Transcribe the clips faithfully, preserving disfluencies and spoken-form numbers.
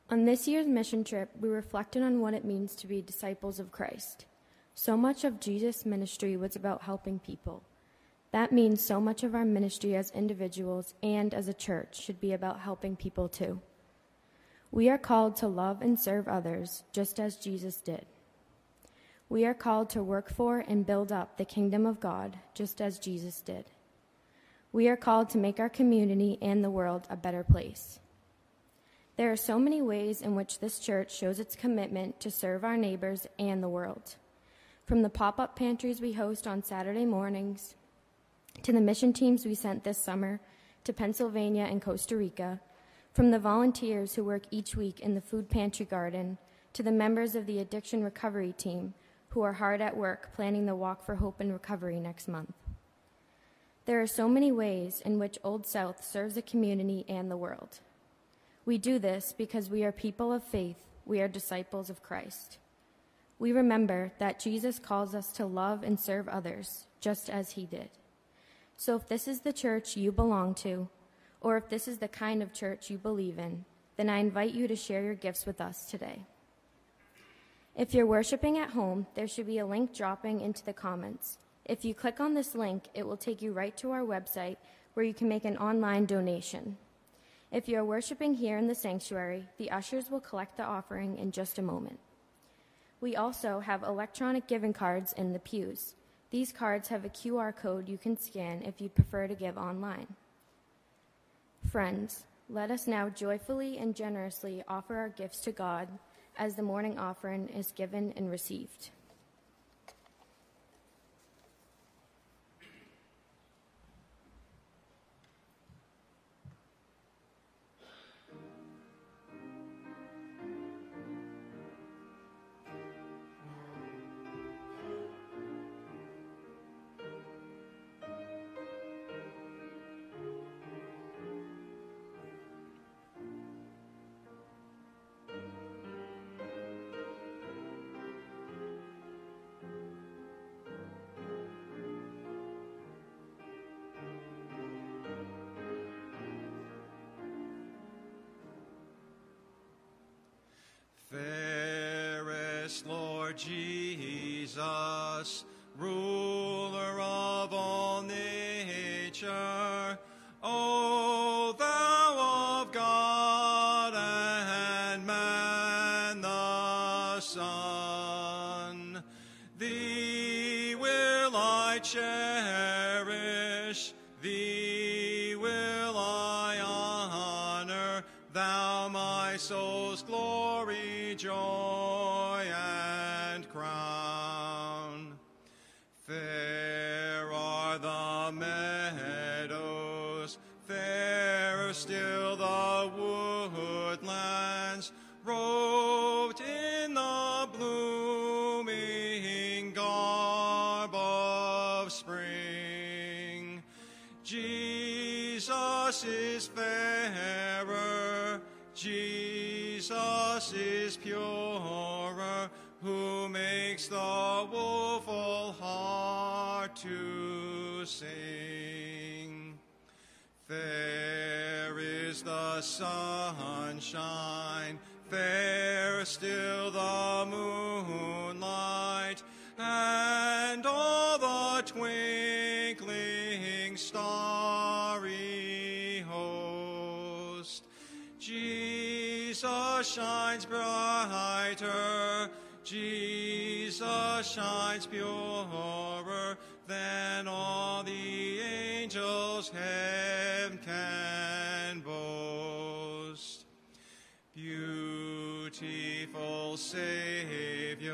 On this year's mission trip, we reflected on what it means to be disciples of Christ. So much of Jesus' ministry was about helping people. That means so much of our ministry as individuals and as a church should be about helping people too. We are called to love and serve others, just as Jesus did. We are called to work for and build up the kingdom of God, just as Jesus did. We are called to make our community and the world a better place. There are so many ways in which this church shows its commitment to serve our neighbors and the world. From the pop-up pantries we host on Saturday mornings, to the mission teams we sent this summer to Pennsylvania and Costa Rica, from the volunteers who work each week in the food pantry garden, to the members of the addiction recovery team who are hard at work planning the Walk for Hope and Recovery next month. There are so many ways in which Old South serves the community and the world. We do this because we are people of faith. We are disciples of Christ. We remember that Jesus calls us to love and serve others, just as he did. So if this is the church you belong to, or if this is the kind of church you believe in, then I invite you to share your gifts with us today. If you're worshiping at home, there should be a link dropping into the comments. If you click on this link, it will take you right to our website where you can make an online donation. If you are worshiping here in the sanctuary, the ushers will collect the offering in just a moment. We also have electronic giving cards in the pews. These cards have a Q R code you can scan if you prefer to give online. Friends, let us now joyfully and generously offer our gifts to God as the morning offering is given and received. Fairest Lord Jesus, ruler of all nature, O thou of God and man the Son, thee will I cherish, thee will I honor, thou my soul's glory, joy, and crown. Fair are the meadows, fairer still the woodlands, robed in the blooming garb of spring. Jesus is fairer, Jesus is purer, who makes the woeful heart to sing. Fair is the sunshine, fair still the moonlight, and all the twinkling starry host. Jesus shines brighter, Jesus shines purer than all the angels heaven can boast. Beautiful Savior,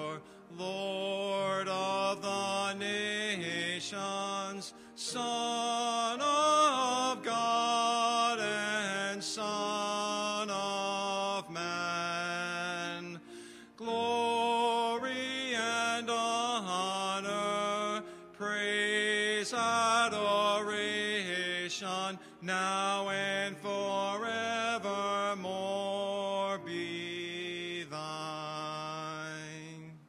Lord of the nations, Son of God and Son of man, glory and honor, praise, adoration, now and forevermore be thine.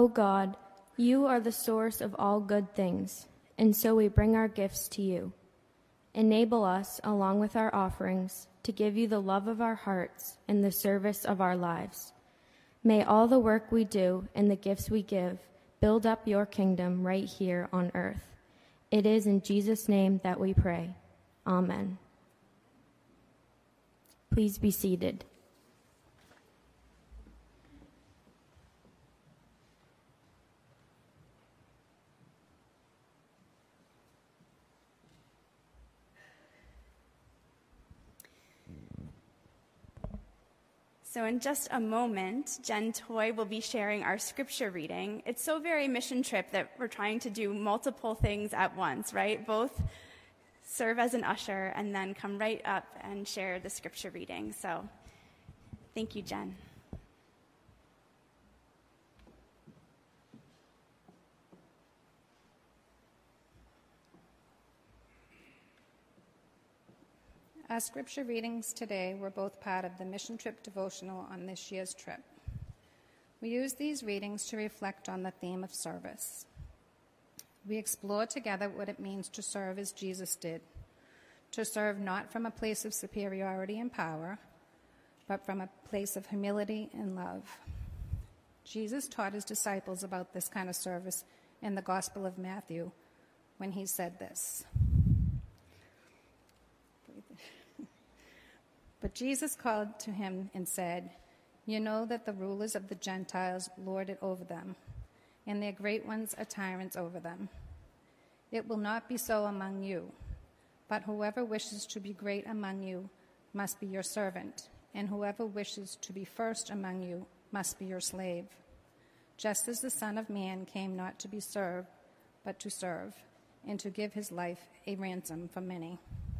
O God, you are the source of all good things, and so we bring our gifts to you. Enable us, along with our offerings, to give you the love of our hearts and the service of our lives. May all the work we do and the gifts we give build up your kingdom right here on earth. It is in Jesus' name that we pray. Amen. Please be seated. So in just a moment, Jen Toy will be sharing our scripture reading. It's so very mission trip that we're trying to do multiple things at once, right? Both serve as an usher and then come right up and share the scripture reading. So thank you, Jen. Our scripture readings today were both part of the Mission Trip devotional on this year's trip. We use these readings to reflect on the theme of service. We explore together what it means to serve as Jesus did, to serve not from a place of superiority and power, but from a place of humility and love. Jesus taught his disciples about this kind of service in the Gospel of Matthew when he said this. But Jesus called to him and said, "You know that the rulers of the Gentiles lord it over them, and their great ones are tyrants over them. It will not be so among you, but whoever wishes to be great among you must be your servant, and whoever wishes to be first among you must be your slave. Just as the Son of Man came not to be served, but to serve, and to give his life a ransom for many."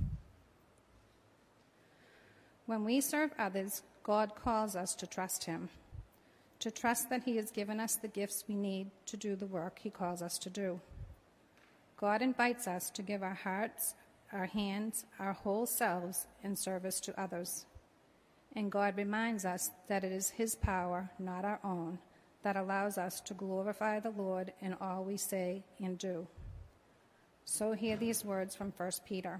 When we serve others, God calls us to trust him, to trust that he has given us the gifts we need to do the work he calls us to do. God invites us to give our hearts, our hands, our whole selves in service to others. And God reminds us that it is his power, not our own, that allows us to glorify the Lord in all we say and do. So hear these words from First Peter.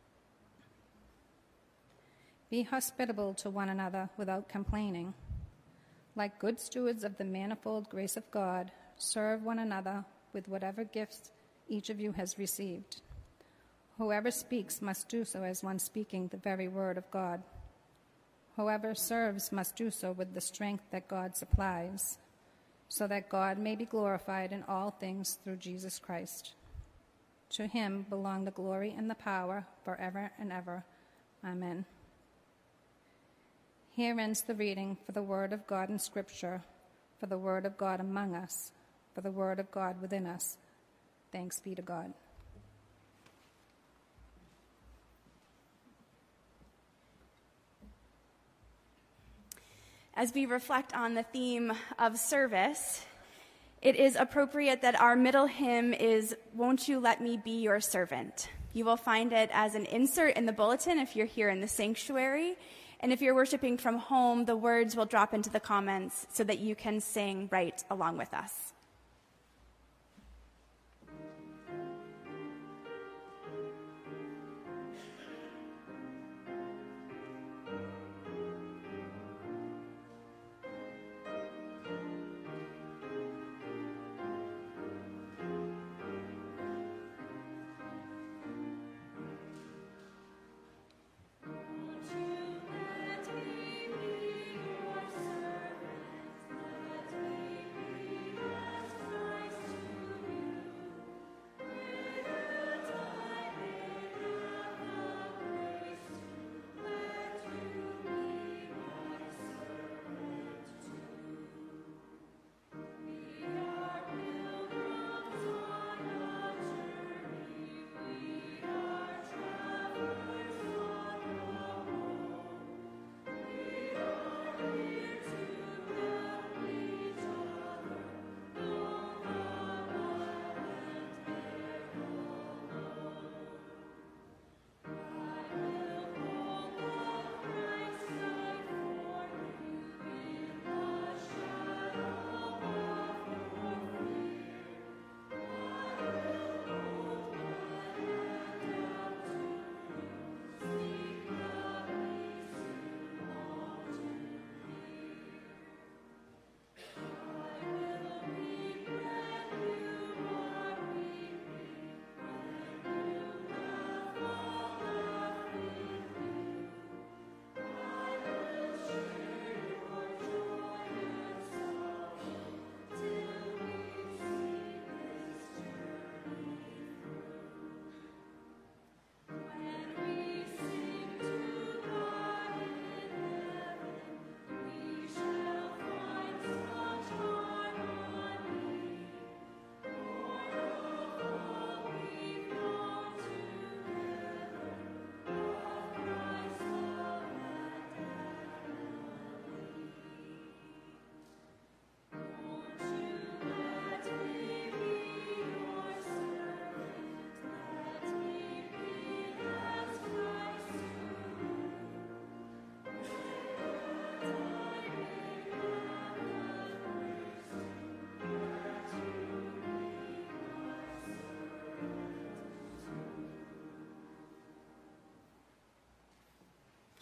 Be hospitable to one another without complaining. Like good stewards of the manifold grace of God, serve one another with whatever gifts each of you has received. Whoever speaks must do so as one speaking the very word of God. Whoever serves must do so with the strength that God supplies, so that God may be glorified in all things through Jesus Christ. To him belong the glory and the power forever and ever. Amen. Here ends the reading for the word of God in Scripture, for the word of God among us, for the word of God within us. Thanks be to God. As we reflect on the theme of service, it is appropriate that our middle hymn is "Won't You Let Me Be Your Servant." You will find it as an insert in the bulletin if you're here in the sanctuary. And if you're worshiping from home, the words will drop into the comments so that you can sing right along with us. Let me be your servant, let me be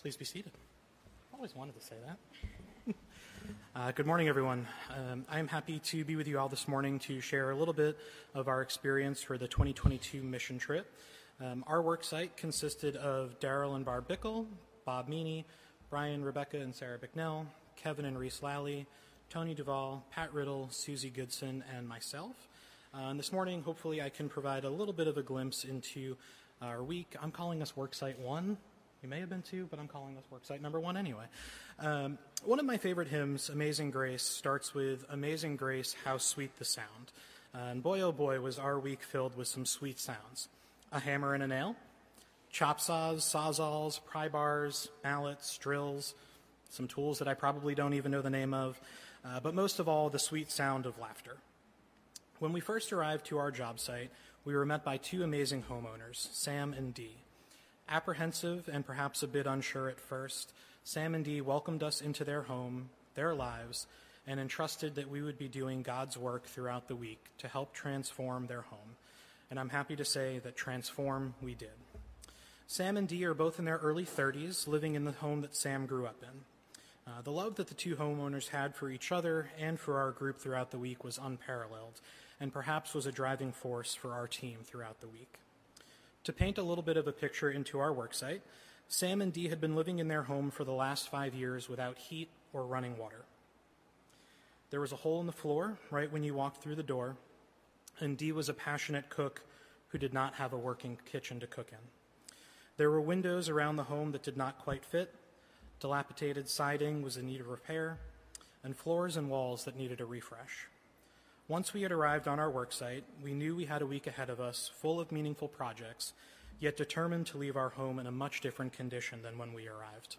Please be seated. I always wanted to say that. uh, good morning, everyone. Um, I am happy to be with you all this morning to share a little bit of our experience for the twenty twenty-two mission trip. Um, our work site consisted of Daryl and Barb Bickle, Bob Meany, Brian, Rebecca, and Sarah Bicknell, Kevin and Reese Lally, Tony Duvall, Pat Riddle, Susie Goodson, and myself. Uh, and this morning, hopefully, I can provide a little bit of a glimpse into our week. I'm calling this Worksite one. You may have been two, but I'm calling this Worksite number one anyway. Um, one of my favorite hymns, Amazing Grace, starts with Amazing Grace, how sweet the sound. Uh, and boy, oh boy, was our week filled with some sweet sounds. A hammer and a nail, chop saws, sawzalls, pry bars, mallets, drills, some tools that I probably don't even know the name of, uh, but most of all, the sweet sound of laughter. When we first arrived to our job site, we were met by two amazing homeowners, Sam and Dee. Apprehensive and perhaps a bit unsure at first, Sam and Dee welcomed us into their home, their lives, and entrusted that we would be doing God's work throughout the week to help transform their home. And I'm happy to say that transform we did. Sam and Dee are both in their early thirties, living in the home that Sam grew up in. Uh, the love that the two homeowners had for each other and for our group throughout the week was unparalleled, and perhaps was a driving force for our team throughout the week. To paint a little bit of a picture into our worksite, Sam and Dee had been living in their home for the last five years without heat or running water. There was a hole in the floor right when you walked through the door, and Dee was a passionate cook who did not have a working kitchen to cook in. There were windows around the home that did not quite fit, dilapidated siding was in need of repair, and floors and walls that needed a refresh. Once we had arrived on our worksite, we knew we had a week ahead of us full of meaningful projects, yet determined to leave our home in a much different condition than when we arrived.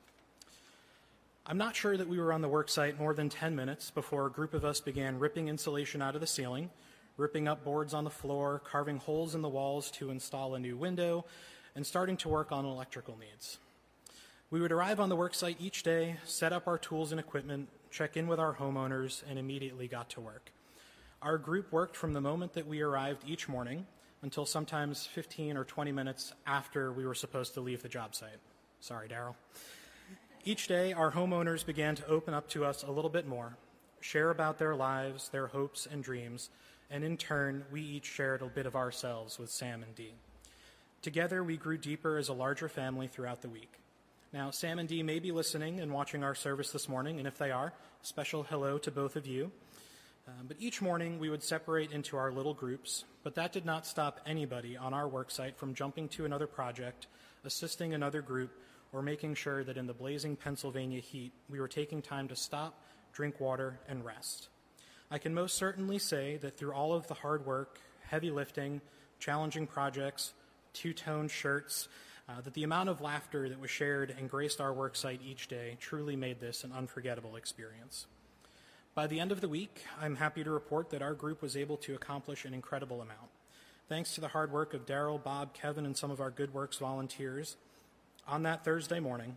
I'm not sure that we were on the worksite more than ten minutes before a group of us began ripping insulation out of the ceiling, ripping up boards on the floor, carving holes in the walls to install a new window, and starting to work on electrical needs. We would arrive on the worksite each day, set up our tools and equipment, check in with our homeowners, and immediately got to work. Our group worked from the moment that we arrived each morning until sometimes fifteen or twenty minutes after we were supposed to leave the job site. Sorry, Daryl. Each day, our homeowners began to open up to us a little bit more, share about their lives, their hopes and dreams, and in turn, we each shared a bit of ourselves with Sam and Dee. Together, we grew deeper as a larger family throughout the week. Now, Sam and Dee may be listening and watching our service this morning, and if they are, a special hello to both of you. Um, but each morning, we would separate into our little groups, but that did not stop anybody on our worksite from jumping to another project, assisting another group, or making sure that in the blazing Pennsylvania heat, we were taking time to stop, drink water, and rest. I can most certainly say that through all of the hard work, heavy lifting, challenging projects, two-tone shirts, uh, that the amount of laughter that was shared and graced our worksite each day truly made this an unforgettable experience. By the end of the week, I'm happy to report that our group was able to accomplish an incredible amount. Thanks to the hard work of Daryl, Bob, Kevin, and some of our Good Works volunteers, on that Thursday morning,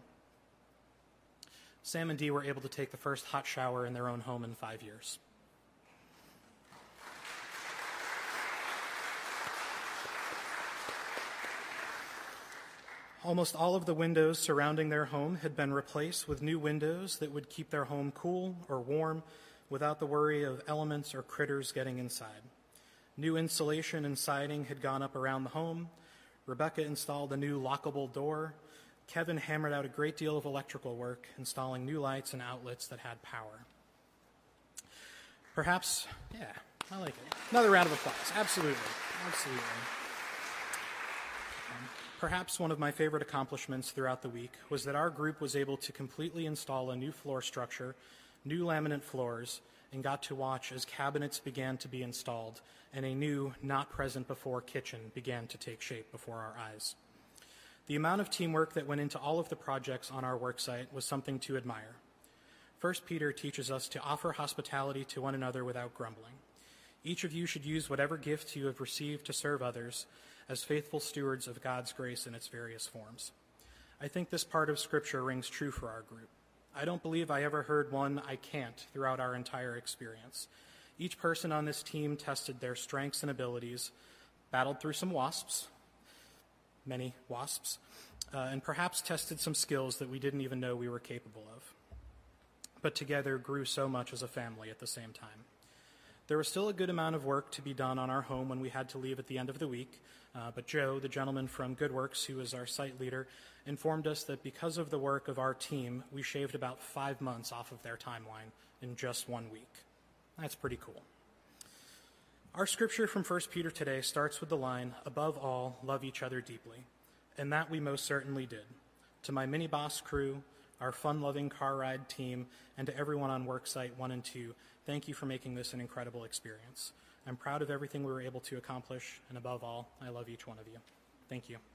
Sam and Dee were able to take the first hot shower in their own home in five years. Almost all of the windows surrounding their home had been replaced with new windows that would keep their home cool or warm without the worry of elements or critters getting inside. New insulation and siding had gone up around the home. Rebecca installed a new lockable door. Kevin hammered out a great deal of electrical work, installing new lights and outlets that had power. Perhaps, yeah, I like it. Another round of applause. Absolutely. Absolutely. Um, perhaps one of my favorite accomplishments throughout the week was that our group was able to completely install a new floor structure, new laminate floors, and got to watch as cabinets began to be installed and a new, not present before kitchen began to take shape before our eyes. The amount of teamwork that went into all of the projects on our worksite was something to admire. First Peter teaches us to offer hospitality to one another without grumbling. Each of you should use whatever gifts you have received to serve others as faithful stewards of God's grace in its various forms. I think this part of Scripture rings true for our group. I don't believe I ever heard one "I can't" throughout our entire experience. Each person on this team tested their strengths and abilities, battled through some wasps, many wasps, uh, and perhaps tested some skills that we didn't even know we were capable of, but together grew so much as a family at the same time. There was still a good amount of work to be done on our home when we had to leave at the end of the week, uh, but Joe, the gentleman from GoodWorks, who is our site leader, informed us that because of the work of our team, we shaved about five months off of their timeline in just one week. That's pretty cool. Our scripture from First Peter today starts with the line, "Above all, love each other deeply," and that we most certainly did. To my mini-boss crew, our fun-loving car ride team, and to everyone on Worksite one and two, thank you for making this an incredible experience. I'm proud of everything we were able to accomplish, and above all, I love each one of you. Thank you.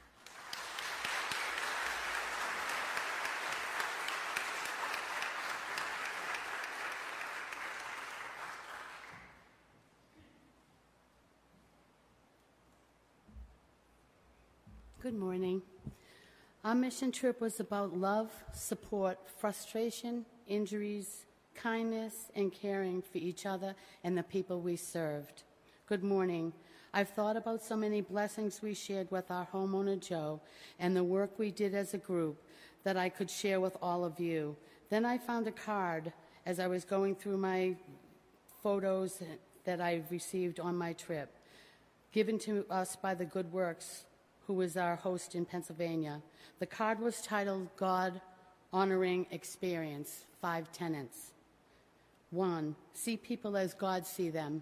Good morning. Our mission trip was about love, support, frustration, injuries, kindness, and caring for each other and the people we served. Good morning. I've thought about so many blessings we shared with our homeowner, Joe, and the work we did as a group that I could share with all of you. Then I found a card as I was going through my photos that I received on my trip, given to us by the GoodWorks, who was our host in Pennsylvania. The card was titled God Honoring Experience, Five Tenets. One, see people as God see them.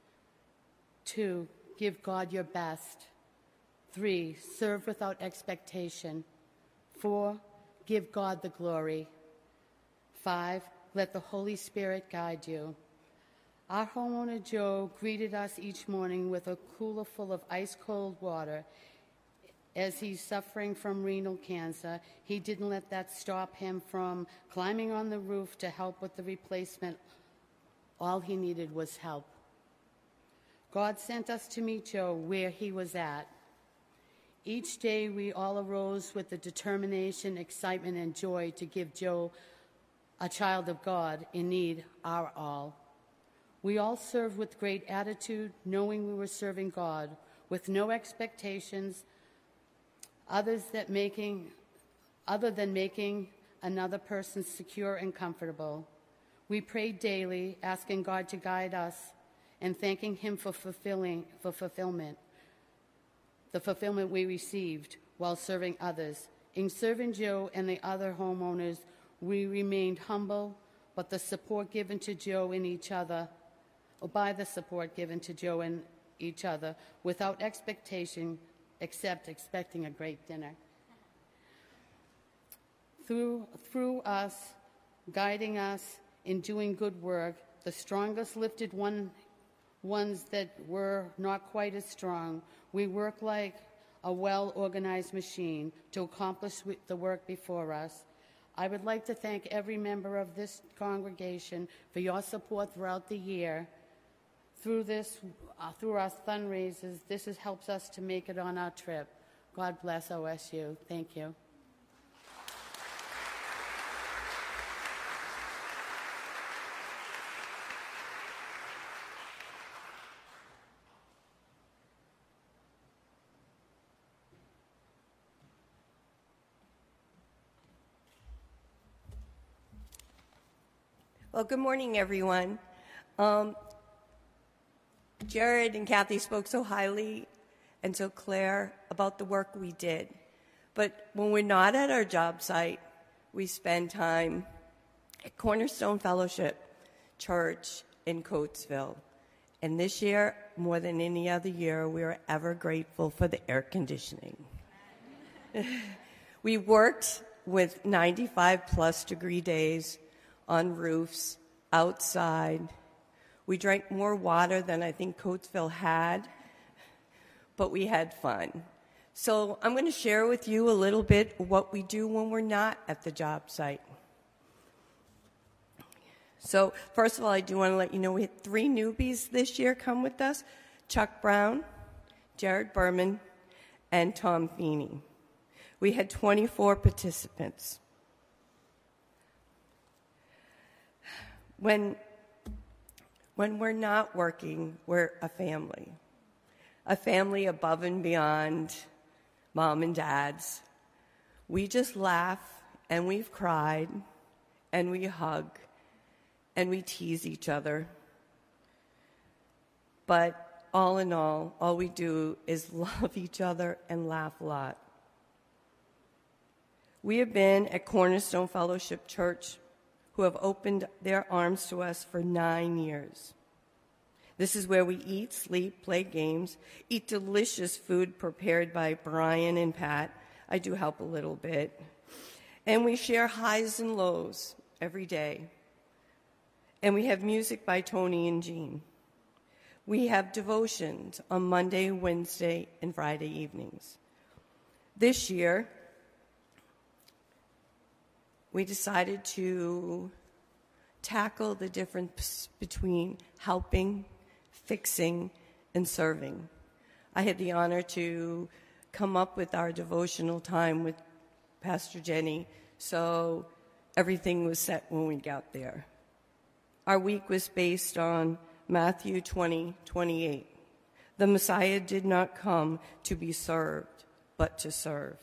Two, give God your best. Three, serve without expectation. Four, give God the glory. Five, let the Holy Spirit guide you. Our homeowner Joe greeted us each morning with a cooler full of ice-cold water. As he's suffering from renal cancer, he didn't let that stop him from climbing on the roof to help with the replacement. All he needed was help. God sent us to meet Joe where he was at. Each day we all arose with the determination, excitement, and joy to give Joe, a child of God in need, our all. We all served with great attitude, knowing we were serving God, with no expectations, Others that making, other than making another person secure and comfortable. We prayed daily, asking God to guide us and thanking Him for fulfilling, for fulfillment, the fulfillment we received while serving others. In serving Joe and the other homeowners, we remained humble, but the support given to Joe and each other, or by the support given to Joe and each other, without expectation, except expecting a great dinner. Through, through us, guiding us in doing good work, the strongest lifted one, ones that were not quite as strong. We work like a well-organized machine to accomplish the work before us. I would like to thank every member of this congregation for your support throughout the year. Through this, uh, through our fundraisers, this is, helps us to make it on our trip. God bless O S U. Thank you. Well, good morning, everyone. Um, Jared and Kathy spoke so highly and so clear about the work we did. But when we're not at our job site, we spend time at Cornerstone Fellowship Church in Coatesville. And this year, more than any other year, we are ever grateful for the air conditioning. We worked with ninety-five plus degree days on roofs, outside. We drank more water than I think Coatesville had, but we had fun. So I'm going to share with you a little bit what we do when we're not at the job site. So first of all, I do want to let you know we had three newbies this year come with us: Chuck Brown, Jared Berman, and Tom Feeney. We had twenty-four participants. When, when we're not working, we're a family. A family above and beyond mom and dad's. We just laugh, and we've cried, and we hug, and we tease each other. But all in all, all we do is love each other and laugh a lot. We have been at Cornerstone Fellowship Church, who have opened their arms to us for nine years. This is where we eat, sleep, play games, eat delicious food prepared by Brian and Pat. I do help a little bit. And we share highs and lows every day. And we have music by Tony and Jean. We have devotions on Monday, Wednesday, and Friday evenings. This year, we decided to tackle the difference between helping, fixing, and serving. I had the honor to come up with our devotional time with Pastor Jenny, so everything was set when we got there. Our week was based on Matthew twenty, twenty-eight. The Messiah did not come to be served, but to serve.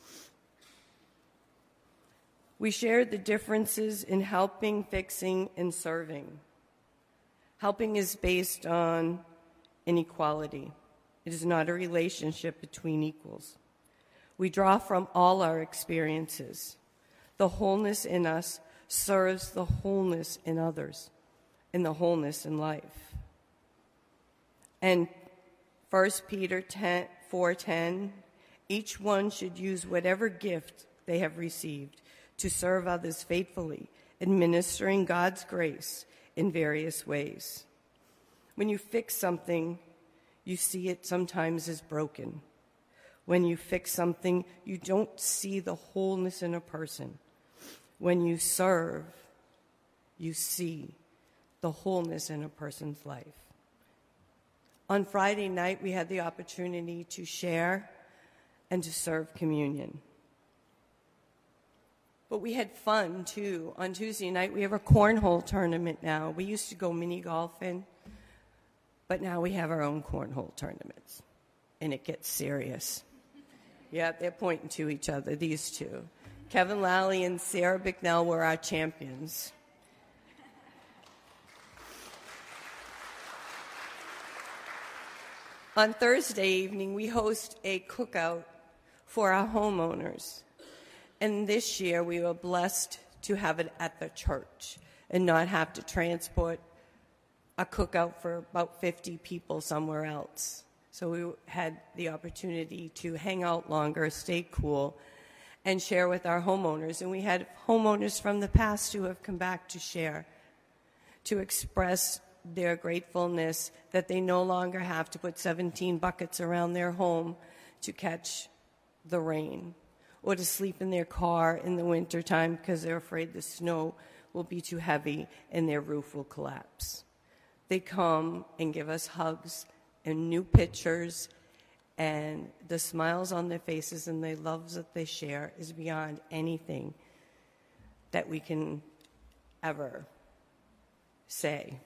We shared the differences in helping, fixing, and serving. Helping is based on inequality. It is not a relationship between equals. We draw from all our experiences. The wholeness in us serves the wholeness in others, and the wholeness in life. And First Peter four ten, each one should use whatever gift they have received to serve others faithfully, administering God's grace in various ways. When you fix something, you see it sometimes as broken. When you fix something, you don't see the wholeness in a person. When you serve, you see the wholeness in a person's life. On Friday night, we had the opportunity to share and to serve communion. But we had fun, too. On Tuesday night, we have a cornhole tournament now. We used to go mini golfing, but now we have our own cornhole tournaments, and it gets serious. Yeah, they're pointing to each other, these two. Kevin Lally and Sarah Bicknell were our champions. On Thursday evening, we host a cookout for our homeowners. And this year, we were blessed to have it at the church and not have to transport a cookout for about fifty people somewhere else. So we had the opportunity to hang out longer, stay cool, and share with our homeowners. And we had homeowners from the past who have come back to share, to express their gratefulness that they no longer have to put seventeen buckets around their home to catch the rain, or to sleep in their car in the wintertime because they're afraid the snow will be too heavy and their roof will collapse. They come and give us hugs and new pictures, and the smiles on their faces and the loves that they share is beyond anything that we can ever say.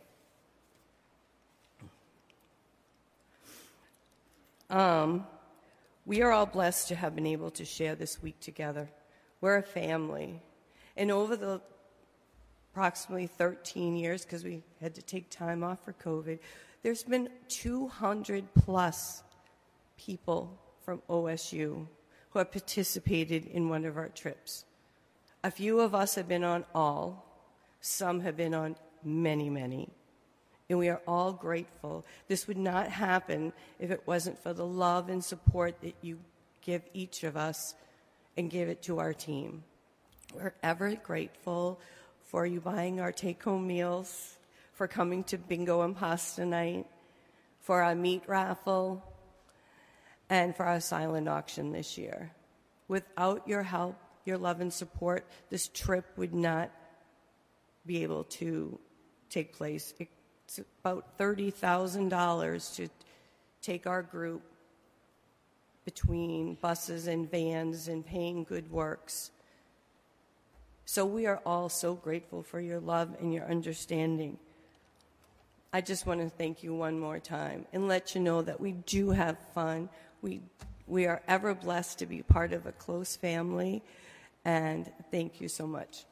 Um, we are all blessed to have been able to share this week together. We're a family. And over the approximately thirteen years, because we had to take time off for COVID, there's been two hundred plus people from O S U who have participated in one of our trips. A few of us have been on all. Some have been on many, many. And we are all grateful. This would not happen if it wasn't for the love and support that you give each of us and give it to our team. We're ever grateful for you buying our take-home meals, for coming to bingo and pasta night, for our meat raffle, and for our silent auction this year. Without your help, your love and support, this trip would not be able to take place. It's about thirty thousand dollars to take our group between buses and vans and paying Good Works. So we are all so grateful for your love and your understanding. I just want to thank you one more time and let you know that we do have fun. We We are ever blessed to be part of a close family, and thank you so much.